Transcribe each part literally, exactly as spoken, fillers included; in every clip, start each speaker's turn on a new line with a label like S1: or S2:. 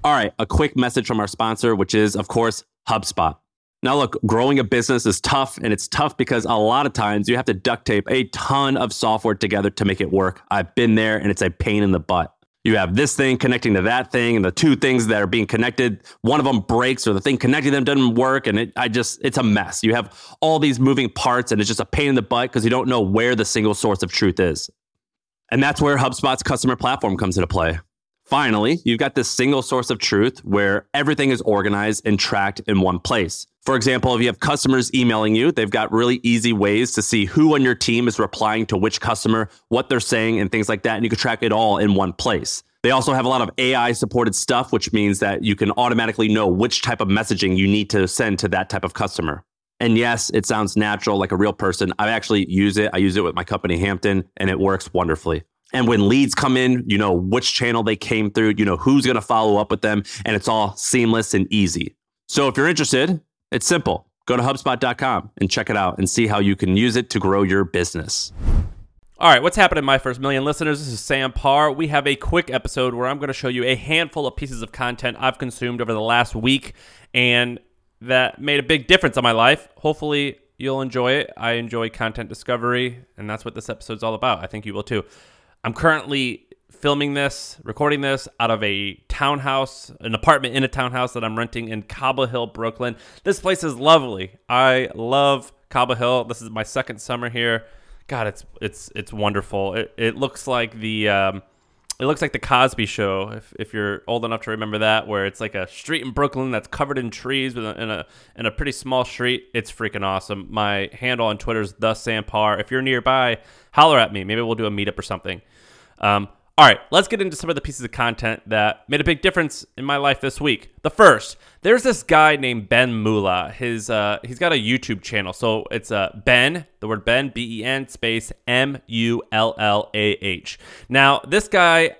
S1: All right, a quick message from our sponsor, which is, of course, HubSpot. Now, look, growing a business is tough, and it's tough because a lot of times you have to duct tape a ton of software together to make it work. I've been there, and it's a pain in the butt. You have this thing connecting to that thing, and the two things that are being connected, one of them breaks, or the thing connecting them doesn't work, and it, I just, it's a mess. You have all these moving parts, and it's just a pain in the butt because you don't know where the single source of truth is. And that's where HubSpot's customer platform comes into play. Finally, you've got this single source of truth where everything is organized and tracked in one place. For example, if you have customers emailing you, they've got really easy ways to see who on your team is replying to which customer, what they're saying, and things like that. And you can track it all in one place. They also have a lot of A I-supported stuff, which means that you can automatically know which type of messaging you need to send to that type of customer. And yes, it sounds natural, like a real person. I actually use it. I use it with my company, Hampton, and it works wonderfully. And when leads come in, you know which channel they came through, you know who's going to follow up with them, and it's all seamless and easy. So if you're interested, it's simple. Go to HubSpot dot com and check it out and see how you can use it to grow your business.
S2: All right, what's happening, my first million listeners? This is Sam Parr. We have a quick episode where I'm going to show you a handful of pieces of content I've consumed over the last week and that made a big difference on my life. Hopefully, you'll enjoy it. I enjoy content discovery, and that's what this episode's all about. I think you will too. I'm currently filming this, recording this out of a townhouse, an apartment in a townhouse that I'm renting in Cobble Hill, Brooklyn. This place is lovely. I love Cobble Hill. This is my second summer here. God, it's it's it's wonderful. It it looks like the um, it looks like the Cosby Show. If if you're old enough to remember that, where it's like a street in Brooklyn that's covered in trees with a, in a in a pretty small street. It's freaking awesome. My handle on Twitter is the Sam Parr. If you're nearby, holler at me. Maybe we'll do a meetup or something. Um, all right, let's get into some of the pieces of content that made a big difference in my life this week. The first, there's this guy named Ben Mullah. His uh, he's got a YouTube channel. So it's uh, Ben, the word Ben, B E N space M U L L A H. Now, this guy,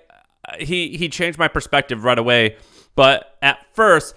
S2: he he changed my perspective right away. But at first,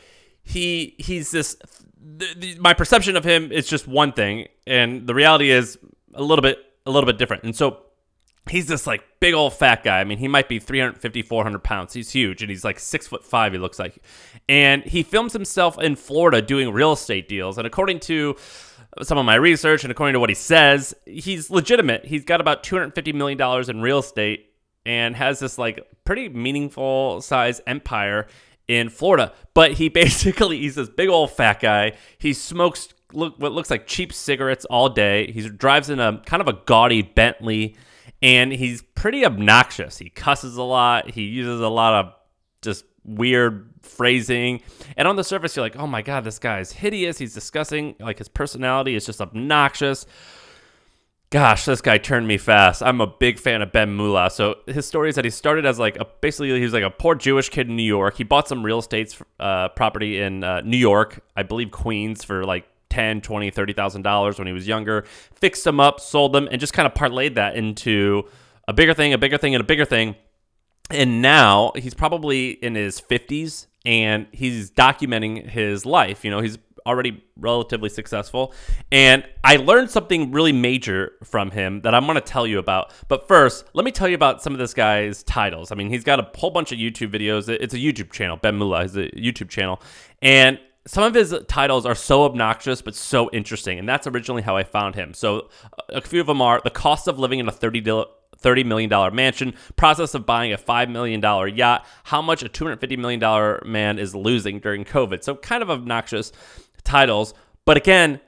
S2: he he's this. The, the, my perception of him is just one thing, and the reality is a little bit a little bit different. And so he's this like big old fat guy. I mean, he might be three fifty, four hundred pounds. He's huge, and he's like six foot five, he looks like. And he films himself in Florida doing real estate deals. And according to some of my research and according to what he says, he's legitimate. He's got about two hundred fifty million dollars in real estate and has this like pretty meaningful size empire in Florida. But he basically, he's this big old fat guy. He smokes look what looks like cheap cigarettes all day. He drives in a kind of a gaudy Bentley. And he's pretty obnoxious. He cusses a lot. He uses a lot of just weird phrasing. And on the surface, you're like, oh my God, this guy is hideous. He's disgusting. Like, his personality is just obnoxious. Gosh, this guy turned me fast. I'm a big fan of Ben Mullah. So his story is that he started as like a, basically he was like a poor Jewish kid in New York. He bought some real estate uh, property in uh, New York, I believe Queens, for like ten, twenty, thirty thousand dollars when he was younger, fixed them up, sold them, and just kind of parlayed that into a bigger thing, a bigger thing, and a bigger thing. And now he's probably in his fifties, and he's documenting his life. You know, he's already relatively successful. And I learned something really major from him that I'm going to tell you about. But first, let me tell you about some of this guy's titles. I mean, he's got a whole bunch of YouTube videos. It's a YouTube channel. Ben Mullah is a YouTube channel. And some of his titles are so obnoxious, but so interesting. And that's originally how I found him. So a few of them are the cost of living in a thirty million dollars mansion, process of buying a five million dollars yacht, how much a two hundred fifty million dollars man is losing during COVID. So kind of obnoxious titles. But again,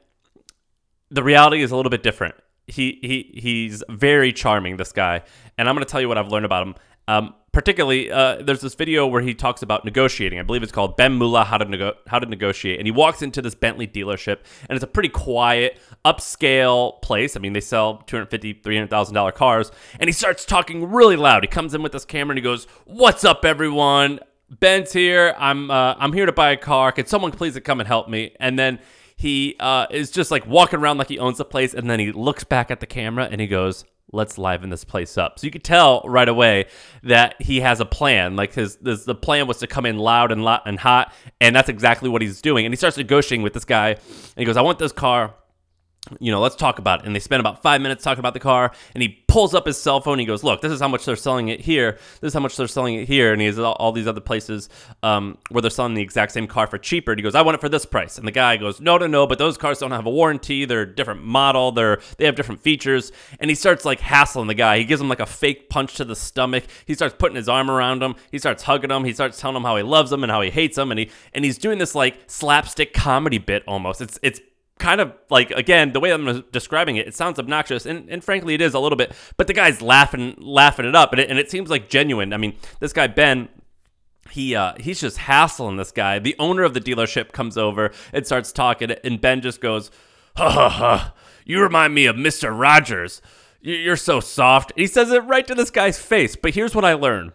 S2: the reality is a little bit different. He he He's very charming, this guy. And I'm going to tell you what I've learned about him. Um, particularly, uh, there's this video where he talks about negotiating. I believe it's called Ben Mullah, How to Nego- How to Negotiate. And he walks into this Bentley dealership, and it's a pretty quiet, upscale place. I mean, they sell two hundred fifty thousand dollars, three hundred thousand dollars cars. And he starts talking really loud. He comes in with this camera, and he goes, "What's up, everyone? Ben's here. I'm uh, I'm here to buy a car. Can someone please come and help me?" And then he uh, is just like walking around like he owns the place. And then he looks back at the camera, and he goes, "Let's liven this place up." So you could tell right away that he has a plan. Like his, this, the plan was to come in loud and loud and hot, and that's exactly what he's doing. And he starts negotiating with this guy, and he goes, "I want this car you know, let's talk about it. And they spend about five minutes talking about the car, and he pulls up his cell phone. And he goes, look, this is how much they're selling it here. This is how much they're selling it here. And he has all, all these other places um, where they're selling the exact same car for cheaper. And he goes, I want it for this price. And the guy goes, no, no, no, but those cars don't have a warranty. They're a different model. They're, they have different features. And he starts like hassling the guy. He gives him like a fake punch to the stomach. He starts putting his arm around him. He starts hugging him. He starts telling him how he loves him and how he hates him. And he, and he's doing this like slapstick comedy bit almost. It's, it's, kind of like, again, the way I'm describing it, it sounds obnoxious, and, and frankly it is a little bit, but the guy's laughing laughing it up, and it, and it seems like genuine. I mean, this guy Ben, he uh, he's just hassling this guy. The owner of the dealership comes over and starts talking, and Ben just goes, ha ha ha, you remind me of Mister Rogers. You're so soft. He says it right to this guy's face. But here's what I learned.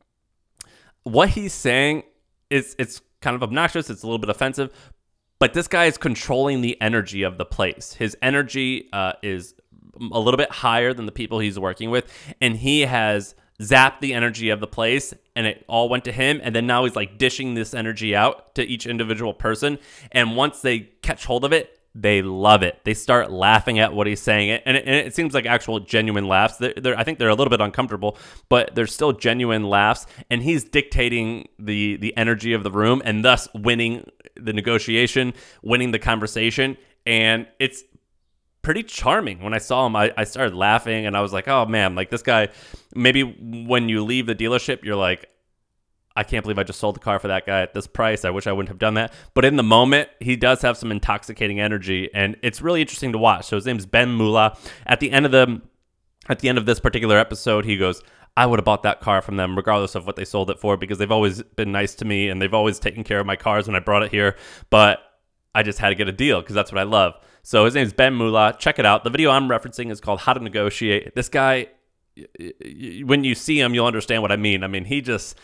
S2: What he's saying is, it's kind of obnoxious, it's a little bit offensive, but this guy is controlling the energy of the place. His energy uh, is a little bit higher than the people he's working with, and he has zapped the energy of the place, and it all went to him, and then now he's like dishing this energy out to each individual person, and once they catch hold of it, they love it. They start laughing at what he's saying, and it, and it seems like actual genuine laughs. They're, they're, I think they're a little bit uncomfortable, but they're still genuine laughs, and he's dictating the the energy of the room, and thus winning the negotiation, winning the conversation, and it's pretty charming. When I saw him, I, I started laughing, and I was like, oh man, like this guy, maybe when you leave the dealership, you're like, I can't believe I just sold the car for that guy at this price. I wish I wouldn't have done that. But in the moment, he does have some intoxicating energy, and it's really interesting to watch. So his name's Ben Mula. At the end of the, at the end of this particular episode, he goes, I would have bought that car from them regardless of what they sold it for, because they've always been nice to me, and they've always taken care of my cars when I brought it here. But I just had to get a deal because that's what I love. So his name's Ben Mula. Check it out. The video I'm referencing is called How to Negotiate. This guy, when you see him, you'll understand what I mean. I mean, he just...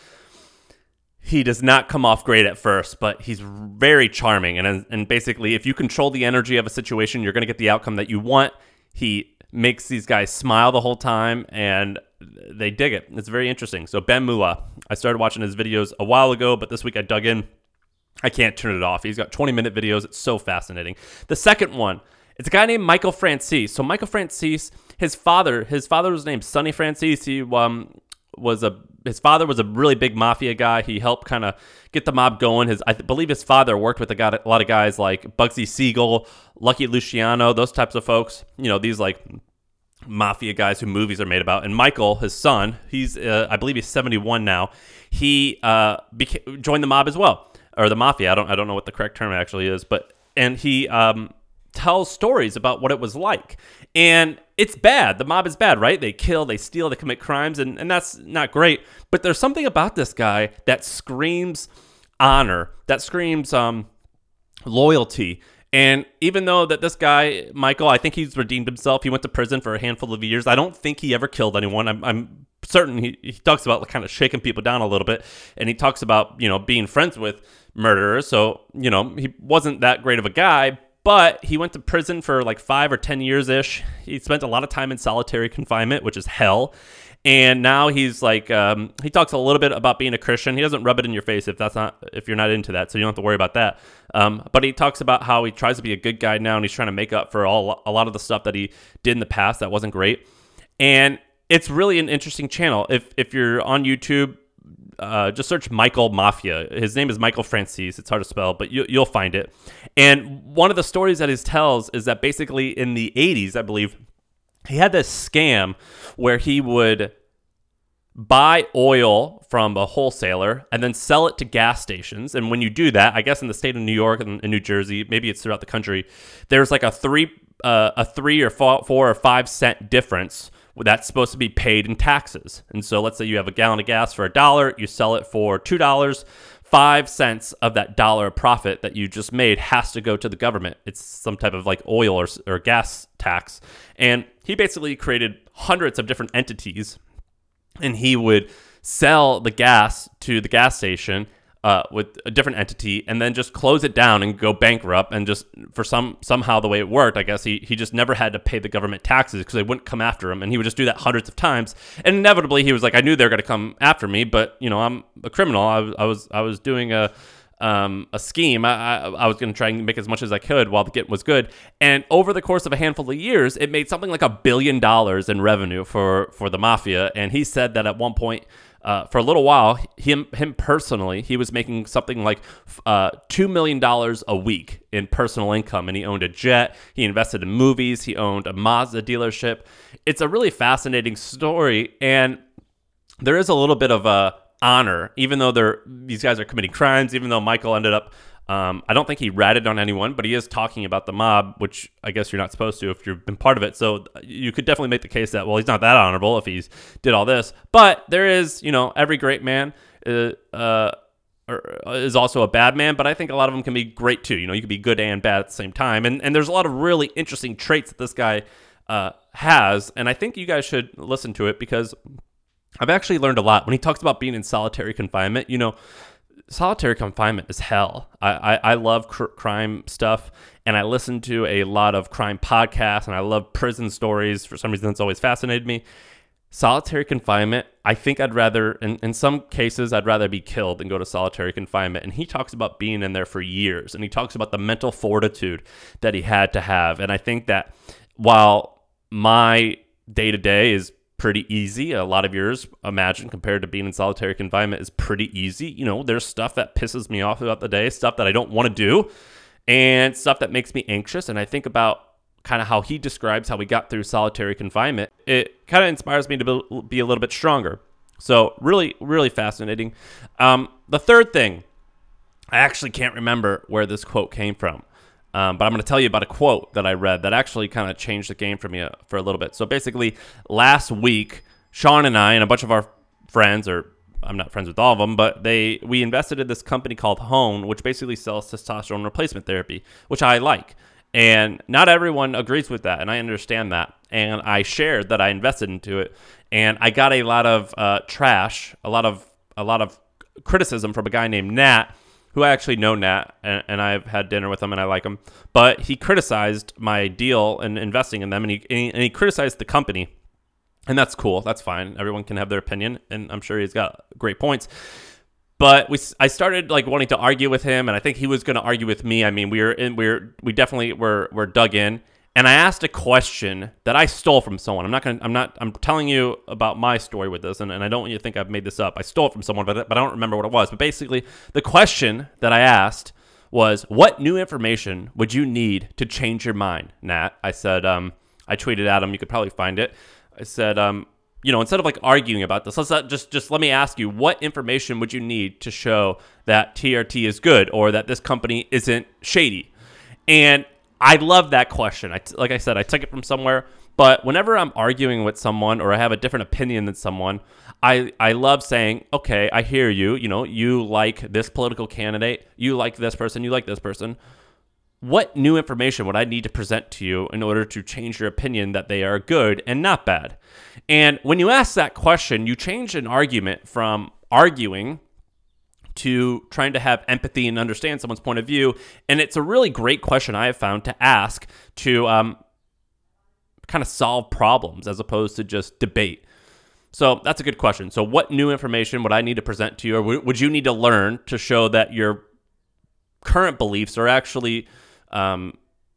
S2: He does not come off great at first, but he's very charming. And and basically, if you control the energy of a situation, you're going to get the outcome that you want. He makes these guys smile the whole time, and they dig it. It's very interesting. So Ben Mula, I started watching his videos a while ago, but this week I dug in. I can't turn it off. He's got twenty-minute videos. It's so fascinating. The second one, it's a guy named Michael Francis. So Michael Francis, his father, his father was named Sonny Francis. He um, was a his father was a really big mafia guy. He helped kind of get the mob going. His I th- believe his father worked with a, guy, a lot of guys like Bugsy Siegel, Lucky Luciano, those types of folks. You know, these like mafia guys who movies are made about. And Michael, his son, he's uh, I believe he's seventy-one now. He uh, beca- joined the mob as well, or the mafia. I don't I don't know what the correct term actually is, but and he um, tells stories about what it was like. And it's bad. The mob is bad, right? They kill, they steal, they commit crimes, and, and that's not great. But there's something about this guy that screams honor, that screams um, loyalty. And even though that this guy, Michael, I think he's redeemed himself. He went to prison for a handful of years. I don't think he ever killed anyone. I'm, I'm certain he, he talks about kind of shaking people down a little bit. And he talks about, you know, being friends with murderers. So, you know, he wasn't that great of a guy. But he went to prison for like five or ten years-ish. He spent a lot of time in solitary confinement, which is hell. And now he's like, um, he talks a little bit about being a Christian. He doesn't rub it in your face if that's not, if you're not into that, so you don't have to worry about that. Um, but he talks about how he tries to be a good guy now, and he's trying to make up for all a lot of the stuff that he did in the past that wasn't great. And it's really an interesting channel. If if you're on YouTube, Uh, just search Michael Mafia. His name is Michael Francis. It's hard to spell, but you, you'll find it. And one of the stories that he tells is that basically in the eighties, I believe, he had this scam where he would buy oil from a wholesaler and then sell it to gas stations. And when you do that, I guess in the state of New York and in New Jersey, maybe it's throughout the country, there's like a three, uh, a three or four, four or five cent difference that's supposed to be paid in taxes. And so let's say you have a gallon of gas for a dollar, you sell it for two dollars, five cents of that dollar profit that you just made has to go to the government. It's some type of like oil or, or gas tax. And he basically created hundreds of different entities, and he would sell the gas to the gas station Uh, with a different entity, and then just close it down and go bankrupt. And just for some somehow the way it worked, I guess he he just never had to pay the government taxes because they wouldn't come after him, and he would just do that hundreds of times. And inevitably, he was like, I knew they were going to come after me, but you know, I'm a criminal. I was I was I was doing a um, a scheme. I, I, I was going to try and make as much as I could while the get was good. And over the course of a handful of years, it made something like a billion dollars in revenue for, for the mafia. And he said that at one point, uh, for a little while, him him personally, he was making something like uh, two million dollars a week in personal income. And he owned a jet. He invested in movies. He owned a Mazda dealership. It's a really fascinating story. And there is a little bit of a honor, even though they're these guys are committing crimes, even though Michael ended up, um, I don't think he ratted on anyone, but he is talking about the mob, which I guess you're not supposed to if you've been part of it. So you could definitely make the case that, well, he's not that honorable if he's did all this. But there is, you know, every great man uh, uh, is also a bad man, but I think a lot of them can be great too. You know, you can be good and bad at the same time. And, and there's a lot of really interesting traits that this guy uh, has, and I think you guys should listen to it because I've actually learned a lot. When he talks about being in solitary confinement, you know, solitary confinement is hell. I, I, I love cr- crime stuff, and I listen to a lot of crime podcasts, and I love prison stories. For some reason, it's always fascinated me. Solitary confinement, I think I'd rather, in, in some cases, I'd rather be killed than go to solitary confinement. And he talks about being in there for years, and he talks about the mental fortitude that he had to have. And I think that while my day-to-day is pretty easy. A lot of yours, imagine, compared to being in solitary confinement is pretty easy. You know, there's stuff that pisses me off throughout the day, stuff that I don't want to do, and stuff that makes me anxious. And I think about kind of how he describes how he got through solitary confinement. It kind of inspires me to be a little bit stronger. So really, really fascinating. Um, the third thing, I actually can't remember where this quote came from. Um, but I'm going to tell you about a quote that I read that actually kind of changed the game for me uh, for a little bit. So basically, last week, Sean and I and a bunch of our friends, or I'm not friends with all of them, but they we invested in this company called Hone, which basically sells testosterone replacement therapy, which I like. And not everyone agrees with that, and I understand that. And I shared that I invested into it, and I got a lot of uh, trash, a lot of a lot of criticism from a guy named Nat, who I actually know Nat, and, and I've had dinner with him, and I like him. But he criticized my deal and investing in them, and he, and he and he criticized the company, and that's cool. That's fine. Everyone can have their opinion, and I'm sure he's got great points. But we, I started like wanting to argue with him, and I think he was going to argue with me. I mean, we were in, we were, we definitely were, were dug in. And I asked a question that I stole from someone. I'm not going to, I'm not, I'm telling you about my story with this, and, and I don't want you to think I've made this up. I stole it from someone, but, but I don't remember what it was. But basically, the question that I asked was, what new information would you need to change your mind, Nat? I said, um, I tweeted at him. You could probably find it. I said, um, you know, instead of like arguing about this, let's not, just, just let me ask you, what information would you need to show that T R T is good or that this company isn't shady? And I love that question. I, like I said, I took it from somewhere. But whenever I'm arguing with someone or I have a different opinion than someone, I, I love saying, okay, I hear you. You know, you like this political candidate. You like this person. You like this person. What new information would I need to present to you in order to change your opinion that they are good and not bad? And when you ask that question, you change an argument from arguing to trying to have empathy and understand someone's point of view. And it's a really great question I have found to ask to um, kind of solve problems as opposed to just debate. So that's a good question. So what new information would I need to present to you, or would you need to learn to show that your current beliefs are actually um,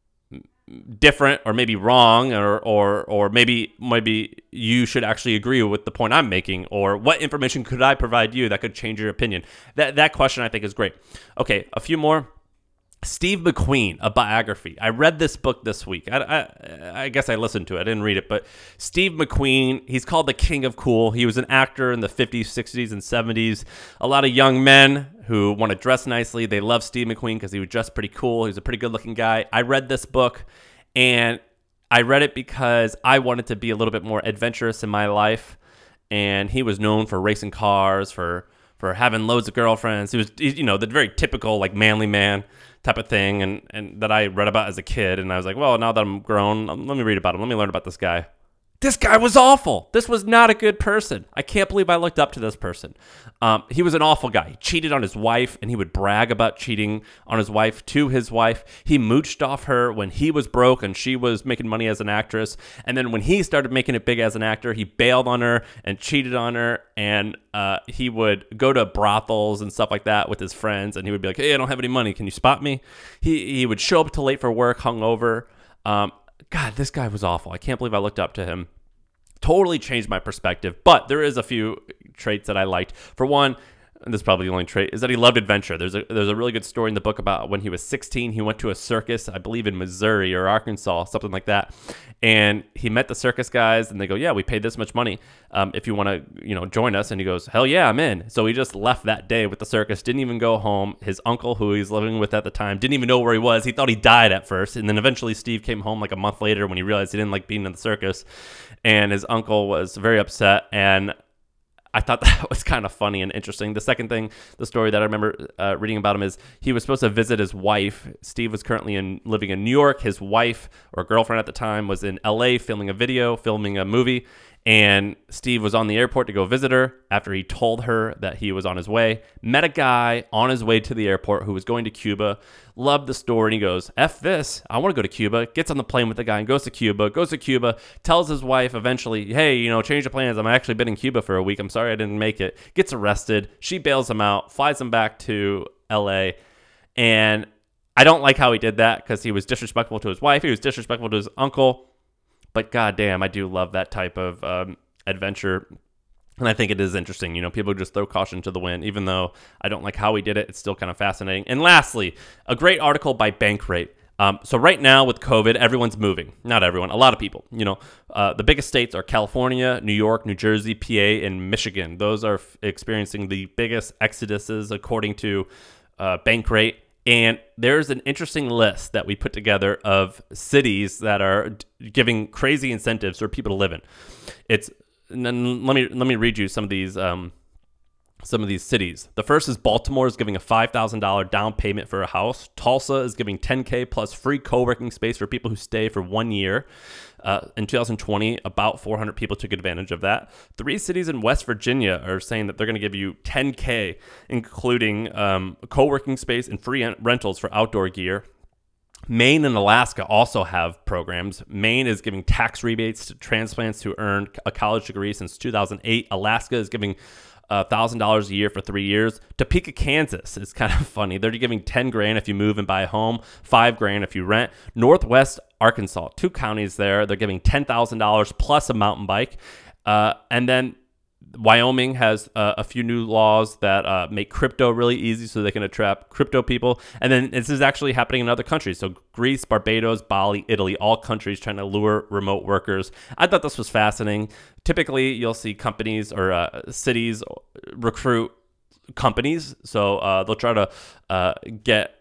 S2: different or maybe wrong, or or or maybe maybe you should actually agree with the point I'm making, or what information could I provide you that could change your opinion? That that question I think is great. Okay, a few more. Steve McQueen, a biography. I read this book this week. I, I, I guess I listened to it. I didn't read it, but Steve McQueen, he's called the King of Cool. He was an actor in the fifties, sixties, and seventies. A lot of young men who want to dress nicely, they love Steve McQueen because he was dressed pretty cool. He was a pretty good-looking guy. I read this book, and I read it because I wanted to be a little bit more adventurous in my life, and he was known for racing cars, for for having loads of girlfriends. He was, you know, the very typical, like, manly man type of thing, and, and that I read about as a kid. And I was like, well, now that I'm grown, let me read about him. Let me learn about this guy. This guy was awful. This was not a good person. I can't believe I looked up to this person. Um, he was an awful guy. He cheated on his wife, and he would brag about cheating on his wife to his wife. He mooched off her when he was broke and she was making money as an actress. And then when he started making it big as an actor, he bailed on her and cheated on her. And uh, he would go to brothels and stuff like that with his friends, and he would be like, hey, I don't have any money. Can you spot me? He, he would show up too late for work, hungover. Um, God, this guy was awful. I can't believe I looked up to him. Totally changed my perspective, but there is a few traits that I liked. For one, and this is probably the only trait, is that he loved adventure. There's a there's a really good story in the book about when he was sixteen, he went to a circus, I believe in Missouri or Arkansas, something like that. And he met the circus guys, and they go, yeah, we paid this much money um, if you want to, you know, join us. And he goes, hell yeah, I'm in. So he just left that day with the circus, didn't even go home. His uncle, who he's living with at the time, didn't even know where he was. He thought he died at first. And then eventually Steve came home like a month later when he realized he didn't like being in the circus. And his uncle was very upset, and I thought that was kind of funny and interesting. The second thing, the story that I remember uh, reading about him is he was supposed to visit his wife. Steve was currently in living in New York. His wife or girlfriend at the time was in L A filming a video, filming a movie. And Steve was on the airport to go visit her after he told her that he was on his way. Met a guy on his way to the airport who was going to Cuba. Loved the story, and he goes, F this, I want to go to Cuba. Gets on the plane with the guy and goes to Cuba. Goes to Cuba, tells his wife eventually, hey, you know, change the plans. I'm actually been in Cuba for a week. I'm sorry I didn't make it. Gets arrested. She bails him out, flies him back to L A. And I don't like how he did that because he was disrespectful to his wife. He was disrespectful to his uncle. But goddamn, I do love that type of um, adventure, and I think it is interesting. You know, people just throw caution to the wind. Even though I don't like how he did it, it's still kind of fascinating. And lastly, a great article by Bankrate. Um, so right now with COVID, everyone's moving. Not everyone, a lot of people. You know, uh, the biggest states are California, New York, New Jersey, P A, and Michigan. Those are f- experiencing the biggest exoduses according to uh, Bankrate. And there's an interesting list that we put together of cities that are d- giving crazy incentives for people to live in. It's and then let me let me read you some of these um, some of these cities. The first is Baltimore is giving a five thousand dollars down payment for a house. Tulsa is giving ten thousand dollars plus free co-working space for people who stay for one year. Uh, in two thousand twenty, about four hundred people took advantage of that. Three cities in West Virginia are saying that they're going to give you ten thousand dollars, including um, co-working space and free rentals for outdoor gear. Maine and Alaska also have programs. Maine is giving tax rebates to transplants who earned a college degree since two thousand eight. Alaska is giving one thousand dollars a year for three years. Topeka, Kansas is kind of funny. They're giving ten grand if you move and buy a home, five grand if you rent. Northwest Arkansas, two counties there, they're giving ten thousand dollars plus a mountain bike. Uh, and then Wyoming has uh, a few new laws that uh, make crypto really easy so they can attract crypto people. And then this is actually happening in other countries. So Greece, Barbados, Bali, Italy, all countries trying to lure remote workers. I thought this was fascinating. Typically, you'll see companies or uh, cities recruit companies. So uh, they'll try to uh, get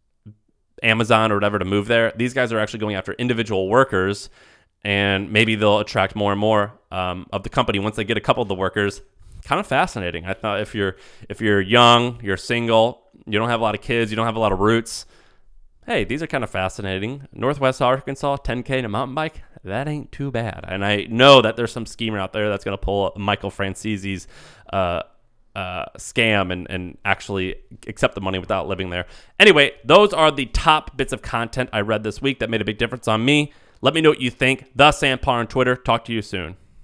S2: Amazon or whatever to move there. These guys are actually going after individual workers, and maybe they'll attract more and more um, of the company once they get a couple of the workers. Kind of fascinating. I thought if you're if you're young, you're single, you don't have a lot of kids, you don't have a lot of roots, hey, these are kind of fascinating. Northwest Arkansas, ten thousand and a mountain bike, that ain't too bad. And I know that there's some schemer out there that's going to pull Michael Francese's uh, uh, scam and, and actually accept the money without living there. Anyway, those are the top bits of content I read this week that made a big difference on me. Let me know what you think. The Sam Parr on Twitter. Talk to you soon.